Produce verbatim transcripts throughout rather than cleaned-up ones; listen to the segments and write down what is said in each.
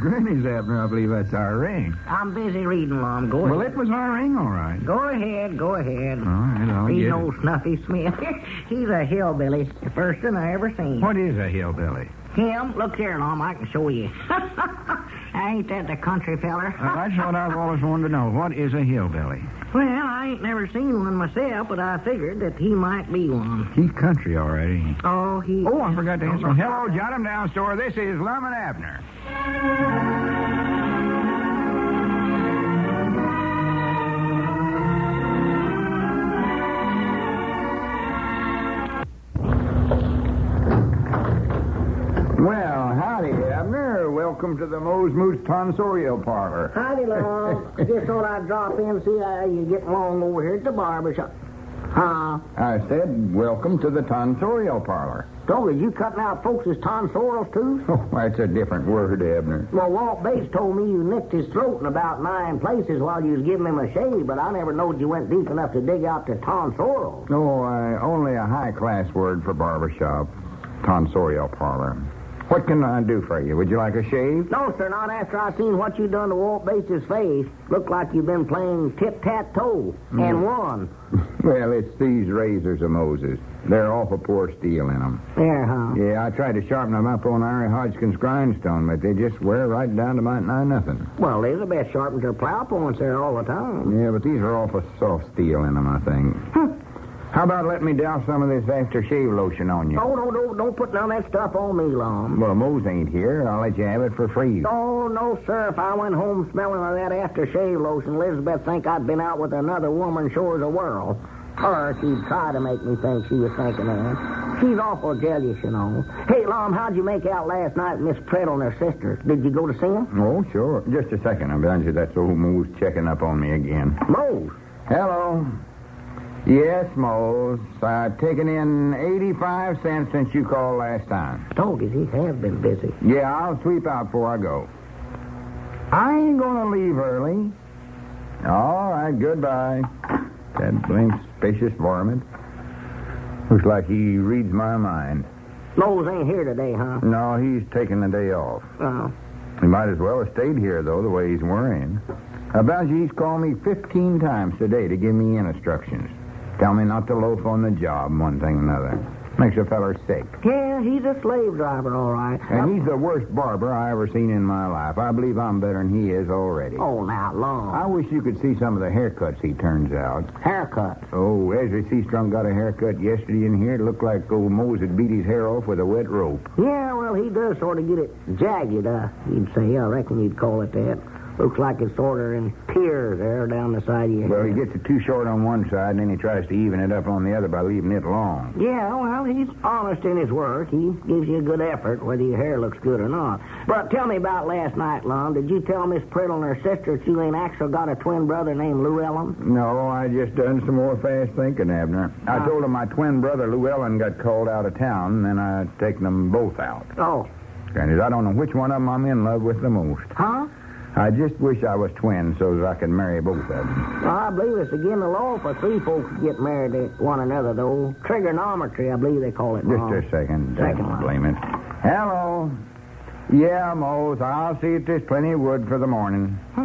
Granny's, Abner. I believe that's our ring. I'm busy reading, Lum. Go ahead. Well, it was our ring, all right. Go ahead, go ahead. All right, I'll Reading get old it. Snuffy Smith. He's a hillbilly. The first one I ever seen. What is a hillbilly? Him? Look here, Lum. I can show you. Ain't that the country feller? Well, that's what I've always wanted to know. What is a hillbilly? Well, I ain't never seen one myself, but I figured that he might be one. He's country already. Oh, he... Oh, I forgot to answer. Hello, Jot 'em Down store. This is Lum and Abner. Well, howdy, Abner. Welcome to the Moe's Moose Tonsorial Parlor. Howdy, Lum. Just thought I'd drop in and see how you getting along over here at the barber shop. Huh? I said, welcome to the Tonsorial Parlor. So, did you cutting out folks' tonsorials, too? Oh, that's a different word, Abner. Well, Walt Bates told me you nicked his throat in about nine places while you was giving him a shave, but I never knowed you went deep enough to dig out the tonsorials. No, uh, only a high-class word for barbershop. Tonsorial Parlor. What can I do for you? Would you like a shave? No, sir, not after I seen what you done to Walt Bates' face. Looked like you've been playing tit-tat-toe Mm. and won. Well, it's these razors of Moses. They're awful poor steel in them. There, huh? Yeah, I tried to sharpen them up on Ari Hodgkin's grindstone, but they just wear right down to my nigh nothing. Well, they're the best sharpened their plow points there all the time. Yeah, but these are awful soft steel in them, I think. How about letting me douse some of this aftershave lotion on you? Oh, no, no, don't put none of that stuff on me, Lum. Well, Mose ain't here. I'll let you have it for free. Oh, no, sir. If I went home smelling of that aftershave lotion, Elizabeth think I'd been out with another woman sure as a whirl. Or she'd try to make me think she was thinking that. She's awful jealous, you know. Hey, Lum, how'd you make out last night with Miss Preddle and her sister? Did you go to see them? Oh, sure. Just a second. I'm bound you. That's old Mose checking up on me again. Mose? Hello. Yes, Mose. I've taken in eighty-five cents since you called last time. Told you he has been busy. Yeah, I'll sweep out before I go. I ain't gonna leave early. All right, goodbye. That blink spacious varmint. Looks like he reads my mind. Mose ain't here today, huh? No, he's taking the day off. Oh. He might as well have stayed here, though, the way he's worrying. About you, he's called me fifteen times today to give me instructions. Tell me not to loaf on the job, one thing and another. Makes a feller sick. Yeah, he's a slave driver, all right. And he's the worst barber I ever seen in my life. I believe I'm better than he is already. Oh, now, Lum. I wish you could see some of the haircuts he turns out. Haircut. Oh, Ezra Seastrung got a haircut yesterday in here. It looked like old Mose had beat his hair off with a wet rope. Yeah, well, he does sort of get it jagged, uh, you'd say. I reckon you'd call it that. Looks like it's sort of in piers there down the side of your Well, head. he gets it too short on one side, and then he tries to even it up on the other by leaving it long. Yeah, well, he's honest in his work. He gives you a good effort, whether your hair looks good or not. But tell me about last night, Lum. Did you tell Miss Preddle and her sister that you ain't actually got a twin brother named Llewellyn? No, I just done some more fast thinking, Abner. I Uh. told him my twin brother Llewellyn got called out of town, and then I taken them both out. Oh. Granted, I don't know which one of them I'm in love with the most. Huh? I just wish I was twins so that I could marry both of them. Well, I believe it's against the law for three folks to get married to one another, though. Trigonometry, I believe they call it. Just Lum. a second. Second uh, one. blame it. Hello. Yeah, Mose. I'll see if there's plenty of wood for the morning. Huh?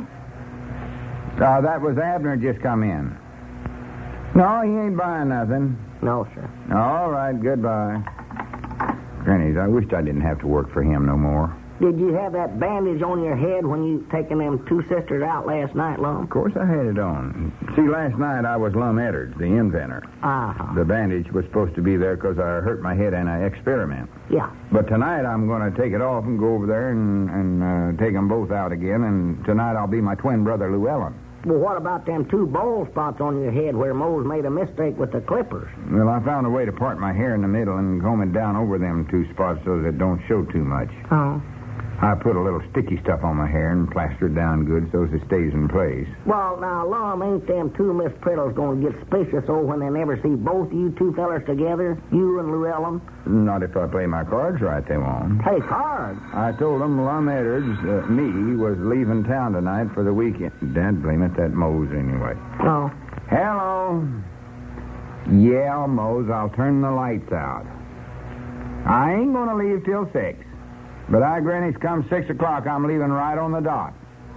Uh, that was Abner just come in. No, he ain't buying nothing. No, sir. All right, goodbye. Grannies, I wished I didn't have to work for him no more. Did you have that bandage on your head when you taken them two sisters out last night, Lum? Of course I had it on. See, last night I was Lum Eddard, the inventor. Uh-huh. The bandage was supposed to be there because I hurt my head in an experiment. Yeah. But tonight I'm going to take it off and go over there and, and uh, take them both out again, and tonight I'll be my twin brother Llewellyn. Well, what about them two bald spots on your head where Mose made a mistake with the clippers? Well, I found a way to part my hair in the middle and comb it down over them two spots so that it don't show too much. Oh. I put a little sticky stuff on my hair and plaster it down good so as it stays in place. Well, now, Lum, ain't them two Miss Prettles going to get suspicious oh when they never see both you two fellers together, you and Llewellyn? Not if I play my cards right, they won't. Play cards? I told them Lum Eddards, uh, me, was leaving town tonight for the weekend. Dad, blame it, that Mose anyway. Oh. Hello. Yeah, Mose, I'll turn the lights out. I ain't going to leave till six. But I, Granny's come six o'clock. I'm leaving right on the dot.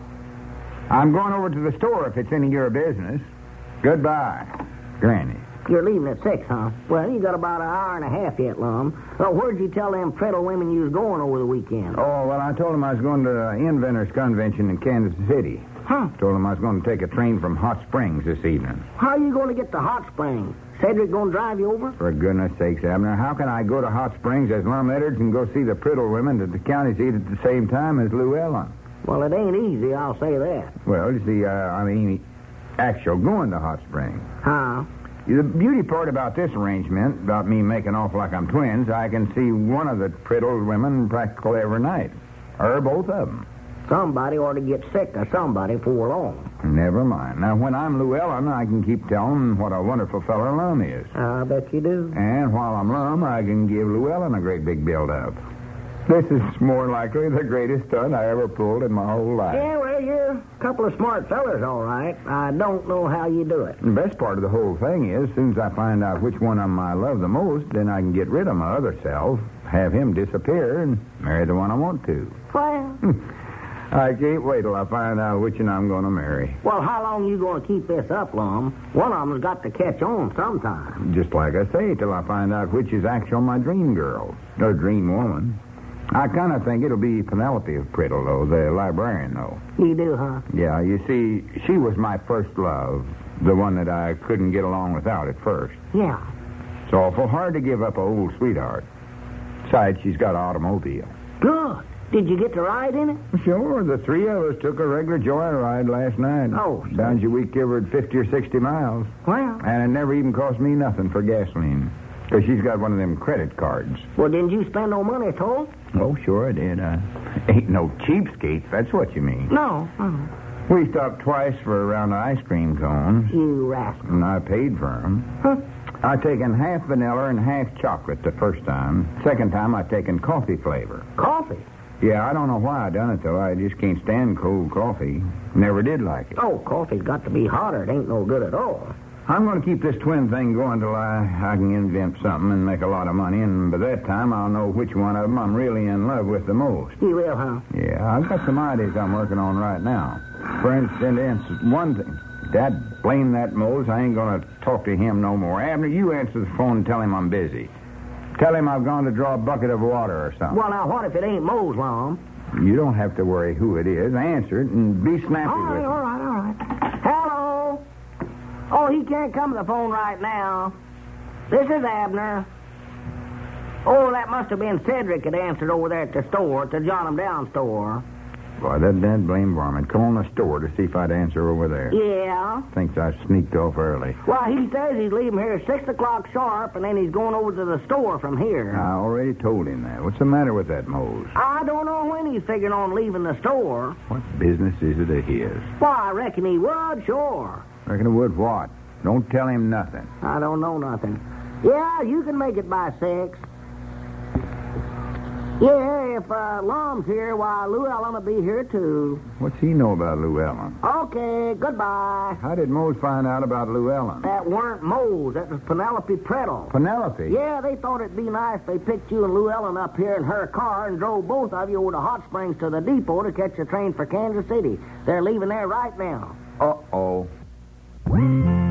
I'm going over to the store if it's any of your business. Goodbye, Granny. You're leaving at six, huh? Well, you got about an hour and a half yet, Lum. So where'd you tell them Preddle women you was going over the weekend? Oh, well, I told them I was going to the Inventors Convention in Kansas City. Huh? Told them I was going to take a train from Hot Springs this evening. How are you going to get to Hot Springs? Cedric going to drive you over? For goodness sakes, Abner, how can I go to Hot Springs as Lum Edwards and go see the Priddle women at the county seat at the same time as Llewellyn? Well, it ain't easy, I'll say that. Well, you see, uh, I mean, actual going to Hot Springs. Huh? The beauty part about this arrangement, about me making off like I'm twins, I can see one of the Priddle women practically every night. Or both of them. Somebody ought to get sick of somebody before long. Never mind. Now, when I'm Llewellyn, I can keep telling what a wonderful fellow Lum is. I bet you do. And while I'm Lum, I can give Llewellyn a great big build-up. This is more likely the greatest stunt I ever pulled in my whole life. Yeah, well, you're a couple of smart fellers, all right. I don't know how you do it. The best part of the whole thing is, as soon as I find out which one of them I love the most, then I can get rid of my other self, have him disappear, and marry the one I want to. Well... I can't wait till I find out which one I'm going to marry. Well, how long you going to keep this up, Lum? One of them's got to catch on sometime. Just like I say, till I find out which is actual my dream girl, or dream woman. I kind of think it'll be Penelope of Priddle, though, the librarian, though. You do, huh? Yeah, you see, she was my first love, the one that I couldn't get along without at first. Yeah. It's awful hard to give up an old sweetheart. Besides, she's got an automobile. Good. Did you get to ride in it? Sure. The three of us took a regular joyride last night. Oh, Bound you we covered fifty or sixty miles. Well. And it never even cost me nothing for gasoline. Because she's got one of them credit cards. Well, didn't you spend no money at all? Oh, sure I did. I ain't no cheapskate, that's what you mean. No. Oh. We stopped twice for a round of ice cream cones. You rascal. And I paid for them. Huh? I taken half vanilla and half chocolate the first time. Second time I taken coffee flavor. Coffee? Yeah, I don't know why I done it, though. I just can't stand cold coffee. Never did like it. Oh, coffee's got to be hotter. It ain't no good at all. I'm going to keep this twin thing going till I, I can invent something and make a lot of money, and by that time I'll know which one of them I'm really in love with the most. You will, huh? Yeah, I've got some ideas I'm working on right now. For instance, one thing. Dad, blame that Mose. I ain't going to talk to him no more. Abner, you answer the phone and tell him I'm busy. Tell him I've gone to draw a bucket of water or something. Well, now, what if it ain't Mose, Lum? You don't have to worry who it is. Answer it and be snappy All right, with it. all right, all right. Hello? Oh, he can't come to the phone right now. This is Abner. Oh, that must have been Cedric that answered over there at the store, at the John 'em Down store. Boy, that dad blame varmint. Come on the store to see if I'd answer over there. Yeah? Thinks I sneaked off early. Well, he says he's leaving here at six o'clock sharp, and then he's going over to the store from here. I already told him that. What's the matter with that Mose? I don't know when he's figuring on leaving the store. What business is it of his? Well, I reckon he would, sure. Reckon it would what? Don't tell him nothing. I don't know nothing. Yeah, you can make it by six. Yeah, if uh, Lum's here, why, Llewellyn will be here, too. What's he know about Llewellyn? Okay, goodbye. How did Mose find out about Llewellyn? That weren't Mose. That was Penelope Preddle. Penelope? Yeah, they thought it'd be nice if they picked you and Llewellyn up here in her car and drove both of you over to Hot Springs to the depot to catch a train for Kansas City. They're leaving there right now. Uh-oh.